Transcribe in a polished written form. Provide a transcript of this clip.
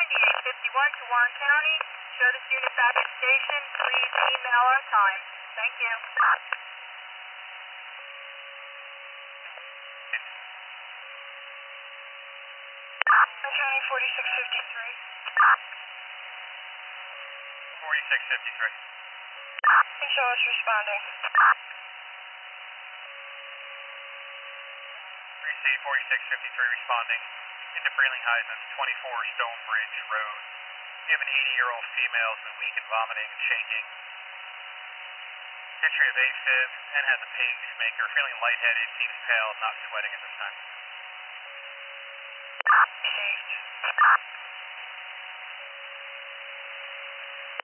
9851 to Warren County. Show this unit back at station. Please email our time. Thank you. County 4653. 4653. Show us responding. Receive 4653 responding into Freeling Heights, 24 Stonebridge Road. We have an 80-year-old female who's been weak and vomiting and shaking. History of AFib and has a pacemaker. Feeling lightheaded, seems pale, not sweating at this time.